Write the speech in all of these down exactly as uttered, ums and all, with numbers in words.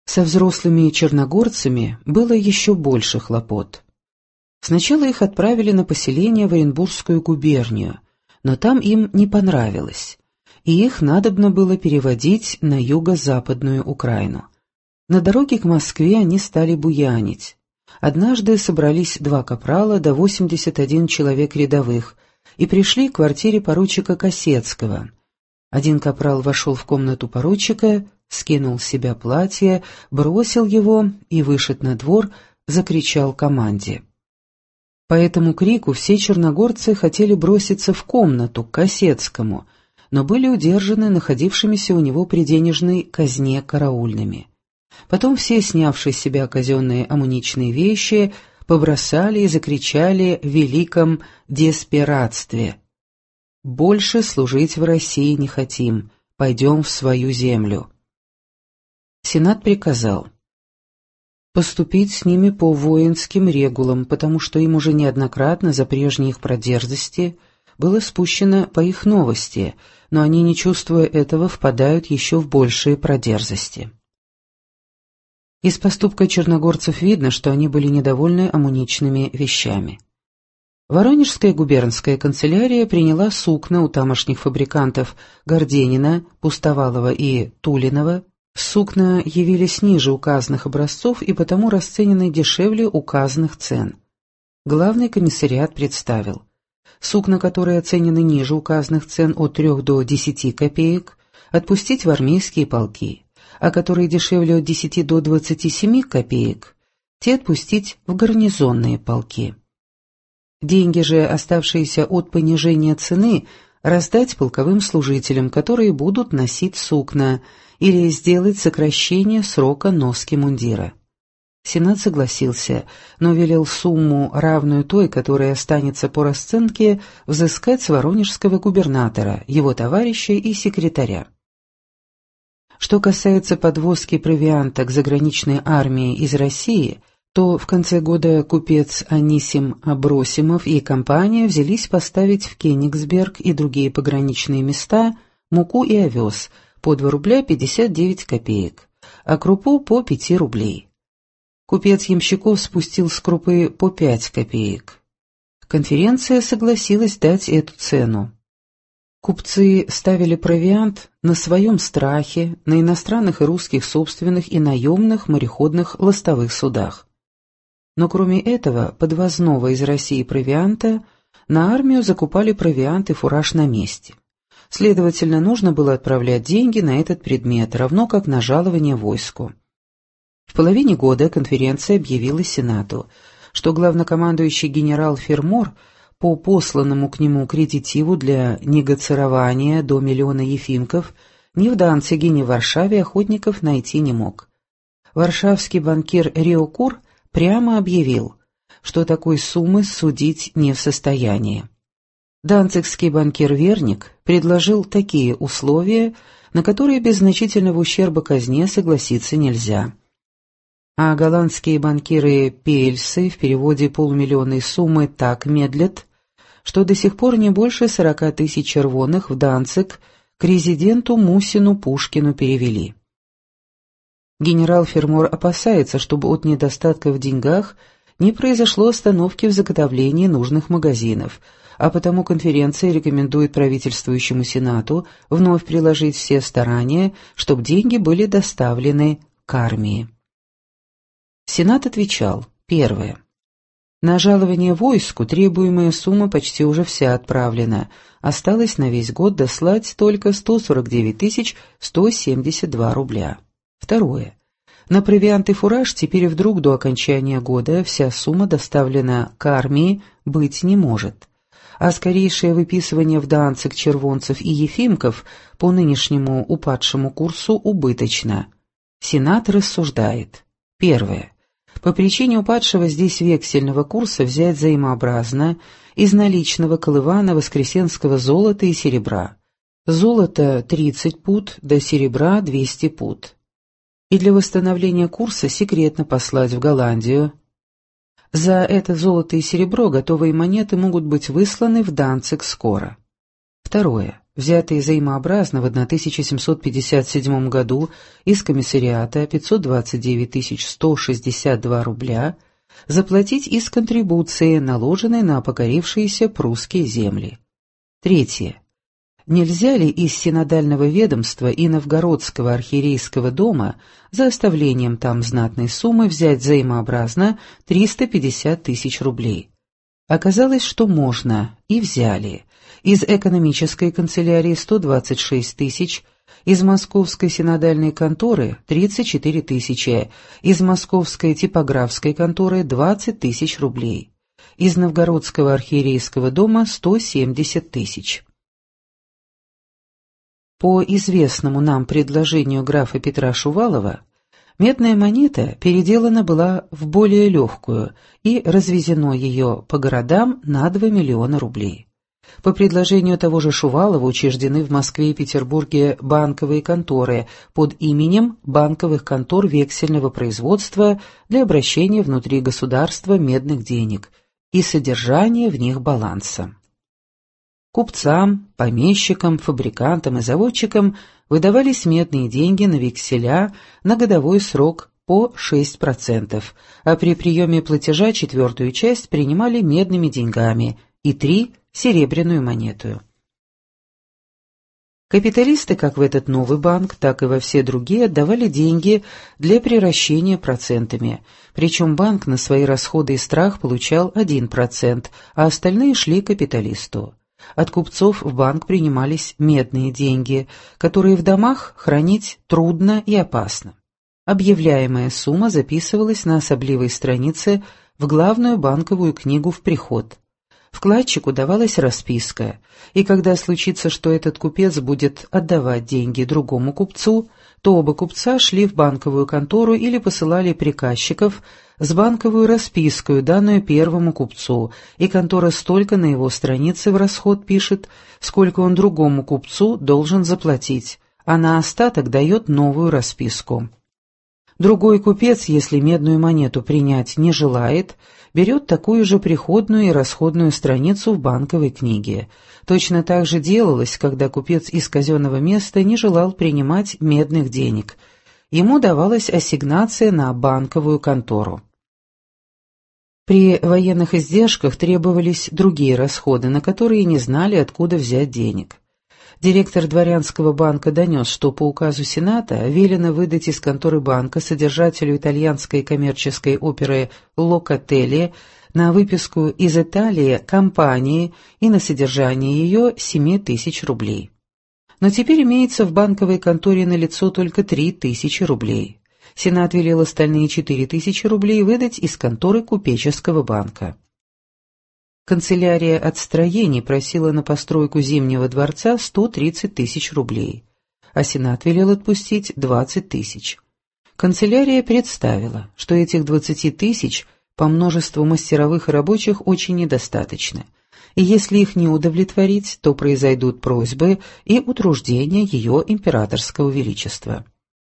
Со взрослыми черногорцами было еще больше хлопот. Сначала их отправили на поселение в Оренбургскую губернию, но там им не понравилось, и их надобно было переводить на юго-западную Украину. На дороге к Москве они стали буянить. Однажды собрались два капрала да восемьдесят один человек рядовых и пришли к квартире поручика Косецкого. Один капрал вошел в комнату поручика, скинул с себя платье, бросил его и, вышед на двор, закричал команде. По этому крику все черногорцы хотели броситься в комнату к Косецкому, но были удержаны находившимися у него при денежной казне караульными. Потом все, снявшие с себя казенные амуничные вещи, побросали и закричали в великом деспиратстве: «Больше служить в России не хотим, пойдем в свою землю». Сенат приказал поступить с ними по воинским регулам, потому что им уже неоднократно за прежние их продерзости было спущено по их новости, но они, не чувствуя этого, впадают еще в большие продерзости. Из поступка черногорцев видно, что они были недовольны амуничными вещами. Воронежская губернская канцелярия приняла сукна у тамошних фабрикантов Горденина, Пустовалова и Тулинова. Сукна явились ниже указанных образцов и потому расценены дешевле указанных цен. Главный комиссариат представил: сукна, которые оценены ниже указанных цен от трех до десяти копеек, отпустить в армейские полки, а которые дешевле от десяти до двадцати семи копеек, те отпустить в гарнизонные полки. Деньги же, оставшиеся от понижения цены, раздать полковым служителям, которые будут носить сукна, или сделать сокращение срока носки мундира. Сенат согласился, но велел сумму, равную той, которая останется по расценке, взыскать с воронежского губернатора, его товарища и секретаря. Что касается подвозки провианта к заграничной армии из России, то в конце года купец Анисим Абросимов и компания взялись поставить в Кенигсберг и другие пограничные места муку и овес по два рубля пятьдесят девять копеек, а крупу по пяти рублей. Купец Ямщиков спустил с крупы по пять копеек. Конференция согласилась дать эту цену. Купцы ставили провиант на своем страхе, на иностранных и русских собственных и наемных мореходных ластовых судах. Но кроме этого подвозного из России провианта на армию закупали провиант и фураж на месте. Следовательно, нужно было отправлять деньги на этот предмет, равно как на жалование войску. В половине года конференция объявила Сенату, что главнокомандующий генерал Фермор по посланному к нему кредитиву для негоцирования до миллиона ефимков ни в Данциге, ни в Варшаве охотников найти не мог. Варшавский банкир Риокур прямо объявил, что такой суммы судить не в состоянии. Данцигский банкир Верник предложил такие условия, на которые без значительного ущерба казне согласиться нельзя. А голландские банкиры Пельсы в переводе полумиллионной суммы так медлят, что до сих пор не больше сорока тысяч червоных в Данциг к резиденту Мусину Пушкину перевели. Генерал Фермор опасается, чтобы от недостатка в деньгах не произошло остановки в заготовлении нужных магазинов, а потому конференция рекомендует правительствующему Сенату вновь приложить все старания, чтобы деньги были доставлены к армии. Сенат отвечал: первое. На жалование войску требуемая сумма почти уже вся отправлена, осталось на весь год дослать только сто сорок девять тысяч сто семьдесят два рубля. Второе. На провиант и фураж теперь вдруг до окончания года вся сумма доставлена к армии быть не может, а скорейшее выписывание в Данциг червонцев и ефимков по нынешнему упадшему курсу убыточно. Сенат рассуждает. Первое. По причине упадшего здесь вексельного курса взять взаимообразно из наличного колывана воскресенского золота и серебра. Золото тридцать пуд, до серебра двести пуд. И для восстановления курса секретно послать в Голландию. За это золото и серебро готовые монеты могут быть высланы в Данциг скоро. Второе. взятые взаимообразно в тысяча семьсот пятьдесят седьмом году из комиссариата пятьсот двадцать девять тысяч сто шестьдесят два рубля, заплатить из контрибуции, наложенной на покорившиеся прусские земли. Третье. Нельзя ли из синодального ведомства и Новгородского архиерейского дома за оставлением там знатной суммы взять взаимообразно триста пятьдесят тысяч рублей? Оказалось, что можно, и взяли. Из экономической канцелярии сто двадцать шесть тысяч, из Московской синодальной конторы тридцать четыре тысячи, из Московской типографской конторы двадцать тысяч рублей, из Новгородского архиерейского дома сто семьдесят тысяч. По известному нам предложению графа Петра Шувалова, медная монета переделана была в более легкую и развезено ее по городам на два миллиона рублей. По предложению того же Шувалова учреждены в Москве и Петербурге банковые конторы под именем банковых контор вексельного производства для обращения внутри государства медных денег и содержания в них баланса. Купцам, помещикам, фабрикантам и заводчикам выдавались медные деньги на векселя на годовой срок по шесть процентов, а при приеме платежа четвертую часть принимали медными деньгами и три – серебряную монету. Капиталисты как в этот новый банк, так и во все другие отдавали деньги для приращения процентами, причем банк на свои расходы и страх получал один процент, а остальные шли капиталисту. От купцов в банк принимались медные деньги, которые в домах хранить трудно и опасно. Объявляемая сумма записывалась на особливой странице в главную банковую книгу в приход. Вкладчику давалась расписка, и когда случится, что этот купец будет отдавать деньги другому купцу, то оба купца шли в банковую контору или посылали приказчиков с банковую расписку, данную первому купцу, и контора столько на его странице в расход пишет, сколько он другому купцу должен заплатить, а на остаток дает новую расписку. Другой купец, если медную монету принять не желает, берет такую же приходную и расходную страницу в банковой книге. Точно так же делалось, когда купец из казенного места не желал принимать медных денег. Ему давалась ассигнация на банковую контору. При военных издержках требовались другие расходы, на которые не знали, откуда взять денег. Директор дворянского банка донес, что по указу Сената велено выдать из конторы банка содержателю итальянской коммерческой оперы «Локотели» на выписку из Италии компании и на содержание ее семь тысяч рублей. Но теперь имеется в банковой конторе налицо только три тысячи рублей. Сенат велел остальные четыре тысячи рублей выдать из конторы купеческого банка. Канцелярия отстроений просила на постройку Зимнего дворца сто тридцать тысяч рублей, а Сенат велел отпустить двадцать тысяч. Канцелярия представила, что этих двадцати тысяч по множеству мастеровых и рабочих очень недостаточно, и если их не удовлетворить, то произойдут просьбы и утруждения ее императорского величества.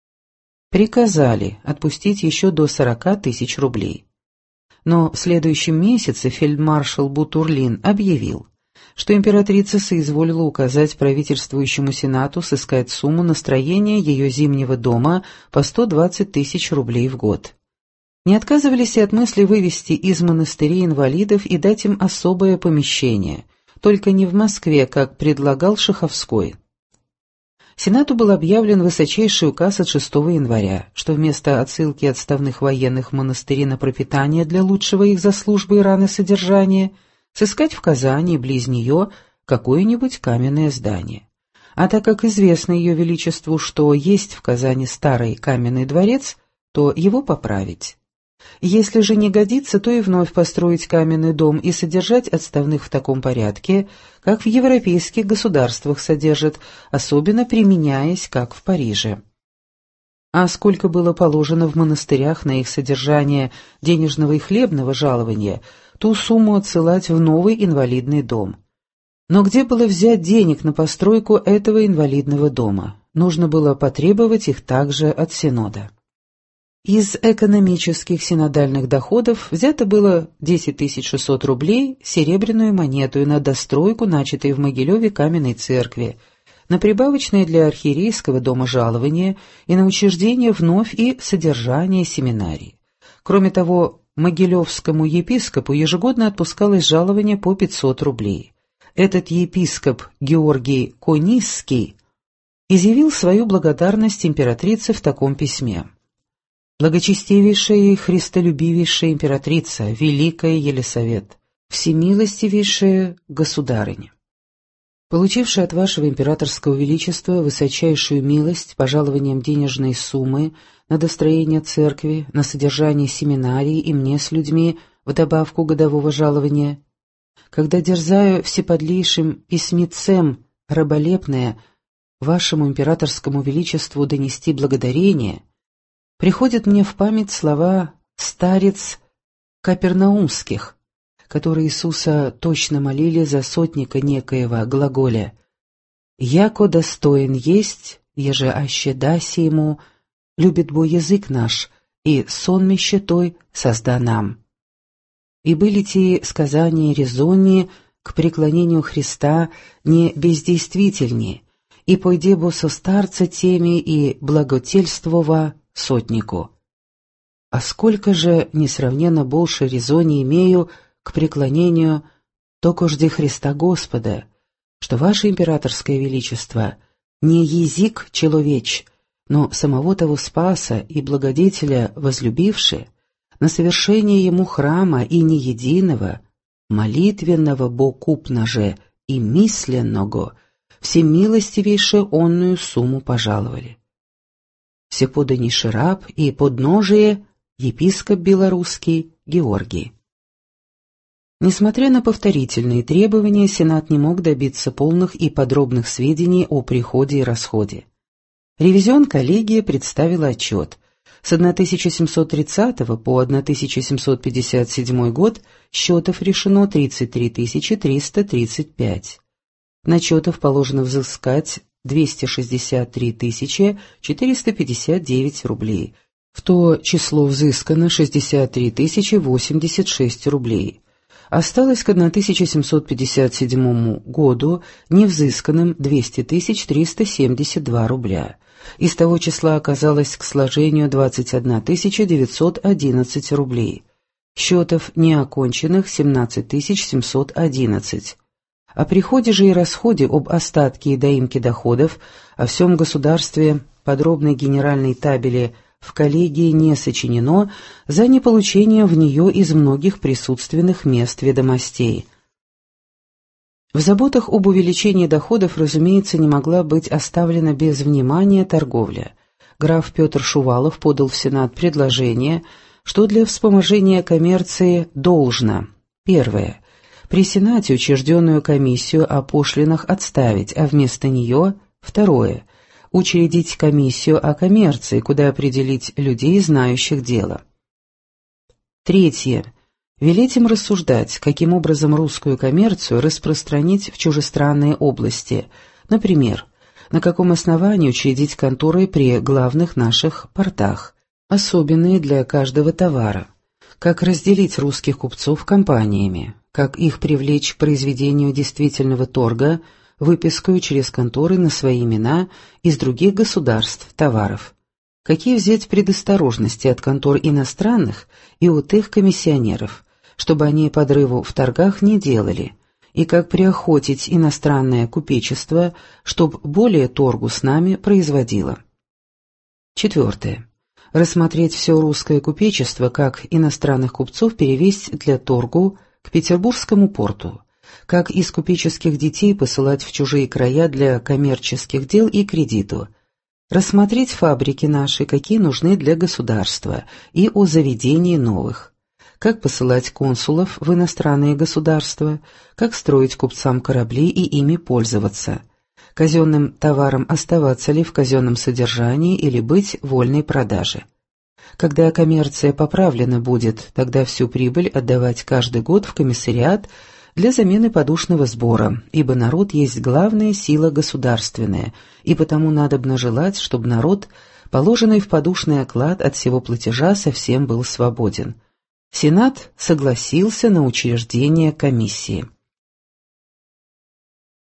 Приказали отпустить еще до сорока тысяч рублей. Но в следующем месяце фельдмаршал Бутурлин объявил, что императрица соизволила указать правительствующему Сенату сыскать сумму на строение ее Зимнего дома по сто двадцать тысяч рублей в год. Не отказывались и от мысли вывести из монастырей инвалидов и дать им особое помещение, только не в Москве, как предлагал Шаховской. Сенату был объявлен высочайший указ от шестого января, что вместо отсылки отставных военных в монастыри на пропитание для лучшего их за службы и раны содержания сыскать в Казани, близ нее, какое-нибудь каменное здание. А так как известно ее величеству, что есть в Казани старый каменный дворец, то его поправить. Если же не годится, то и вновь построить каменный дом и содержать отставных в таком порядке, как в европейских государствах содержат, особенно применяясь, как в Париже. А сколько было положено в монастырях на их содержание денежного и хлебного жалования, ту сумму отсылать в новый инвалидный дом. Но где было взять денег на постройку этого инвалидного дома? Нужно было потребовать их также от Синода. Из экономических синодальных доходов взято было десять тысяч шестьсот рублей серебряную монету на достройку, начатой в Могилеве каменной церкви, на прибавочное для архиерейского дома жалование и на учреждение вновь и содержание семинарии. Кроме того, Могилевскому епископу ежегодно отпускалось жалование по пятьсот рублей. Этот епископ Георгий Конисский изъявил свою благодарность императрице в таком письме. «Благочестивейшая и христолюбивейшая императрица, великая Елисавет, всемилостивейшая государыня, получившая от вашего императорского величества высочайшую милость пожалованием денежной суммы на достроение церкви, на содержание семинарии и мне с людьми в добавку годового жалования, когда дерзаю всеподлейшим письмецем раболепное вашему императорскому величеству донести благодарение, приходят мне в память слова старец Капернаумских, которые Иисуса точно молили за сотника некоего глаголя: «Яко достоин есть, еже аще даси ему, любит бо язык наш, и сонмище той созда нам». И были те сказания резоннее к преклонению Христа не бездействительнее, и пойде бо со старца теми и благотельствова сотнику. А сколько же несравненно больше резони имею к преклонению токожди Христа Господа, что ваше императорское величество не язык человеч, но самого того Спаса и Благодетеля возлюбивши, на совершение ему храма и не единого, молитвенного бокупна же и мисленного, всемилостивейше онную сумму пожаловали. Всеподаннейший раб и подножие епископ белорусский Георгий. Несмотря на повторительные требования, Сенат не мог добиться полных и подробных сведений о приходе и расходе. Ревизион коллегия представила отчет. С тысяча семьсот тридцатого по тысяча семьсот пятьдесят седьмой год счетов решено тридцать три тысячи триста тридцать пять. На счетов положено взыскать двести шестьдесят три тысячи четыреста пятьдесят девять рублей, в то число взыскано шестьдесят три тысячи восемьдесят шесть рублей. Осталось к тысяча семьсот пятьдесят седьмому году невзысканным двести тысяч триста семьдесят два рубля. Из того числа оказалось к сложению двадцать одна тысяча девятьсот одиннадцать рублей. Счетов неоконченных семнадцать тысяч семьсот одиннадцать. О приходе же и расходе, об остатке и доимке доходов, о всем государстве подробной генеральной табели в коллегии не сочинено за неполучение в нее из многих присутственных мест ведомостей. В заботах об увеличении доходов, разумеется, не могла быть оставлена без внимания торговля. Граф Петр Шувалов подал в Сенат предложение, что для вспоможения коммерции должно: первое, при Сенате учрежденную комиссию о пошлинах отставить, а вместо нее, второе, учредить комиссию о коммерции, куда определить людей, знающих дело. Третье. Велеть им рассуждать, каким образом русскую коммерцию распространить в чужестранные области, например, на каком основании учредить конторы при главных наших портах, особенные для каждого товара, как разделить русских купцов компаниями, как их привлечь к произведению действительного торга, выпискою через конторы на свои имена из других государств товаров, какие взять предосторожности от контор иностранных и от их комиссионеров, чтобы они подрыву в торгах не делали, и как приохотить иностранное купечество, чтоб более торгу с нами производило. Четвертое. Рассмотреть все русское купечество, как иностранных купцов перевести для торгу к Петербургскому порту, как из купеческих детей посылать в чужие края для коммерческих дел и кредиту, рассмотреть фабрики наши, какие нужны для государства, и о заведении новых, как посылать консулов в иностранные государства, как строить купцам корабли и ими пользоваться, казенным товаром оставаться ли в казенном содержании или быть в вольной продаже. Когда коммерция поправлена будет, тогда всю прибыль отдавать каждый год в комиссариат для замены подушного сбора, ибо народ есть главная сила государственная, и потому надобно желать, чтобы народ, положенный в подушный оклад от всего платежа, совсем был свободен. Сенат согласился на учреждение комиссии.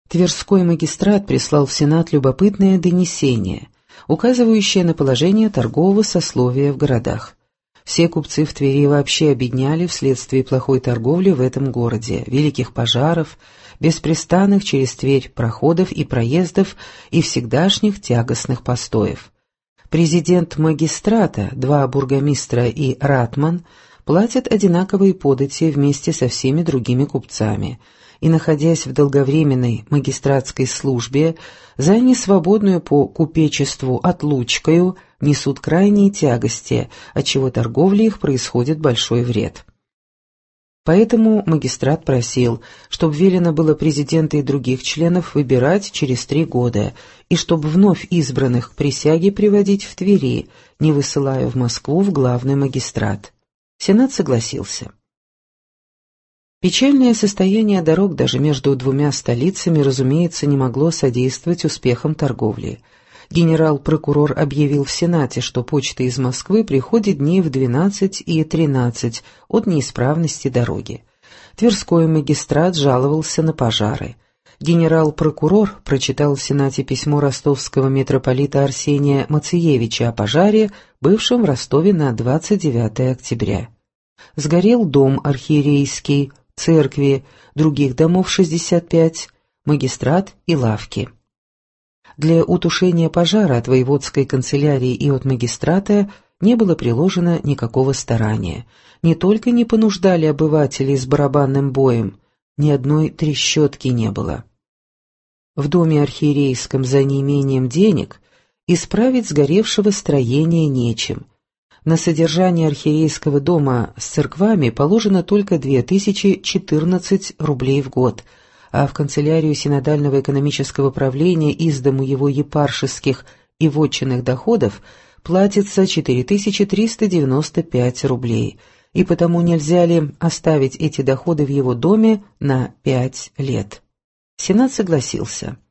Тверской магистрат прислал в Сенат любопытное донесение, указывающее на положение торгового сословия в городах. Все купцы в Твери вообще обедняли вследствие плохой торговли в этом городе, великих пожаров, беспрестанных через Тверь проходов и проездов и всегдашних тягостных постоев. Президент магистрата, два бургомистра и ратман платят одинаковые подати вместе со всеми другими купцами, и, находясь в долговременной магистратской службе, за несвободную по купечеству отлучкою несут крайние тягости, отчего торговле их происходит большой вред. Поэтому магистрат просил, чтобы велено было президента и других членов выбирать через три года, и чтобы вновь избранных к присяге приводить в Твери, не высылая в Москву в главный магистрат. Сенат согласился. Печальное состояние дорог даже между двумя столицами, разумеется, не могло содействовать успехам торговли. Генерал-прокурор объявил в Сенате, что почта из Москвы приходит дней в двенадцать и тринадцать от неисправности дороги. Тверской магистрат жаловался на пожары. Генерал-прокурор прочитал в Сенате письмо ростовского митрополита Арсения Мациевича о пожаре, бывшем в Ростове на двадцать девятое октября. Сгорел дом архиерейский, церкви, других домов шестьдесят пять, магистрат и лавки. Для утушения пожара от воеводской канцелярии и от магистрата не было приложено никакого старания. Не только не понуждали обывателей с барабанным боем, ни одной трещотки не было. В доме архиерейском за неимением денег исправить сгоревшего строения нечем. На содержание архиерейского дома с церквами положено только две тысячи четырнадцать рублей в год, а в канцелярию синодального экономического правления из дому его епаршеских и вотчинных доходов платится четыре тысячи триста девяносто пять рублей, и потому нельзя ли оставить эти доходы в его доме на пять лет. Сенат согласился.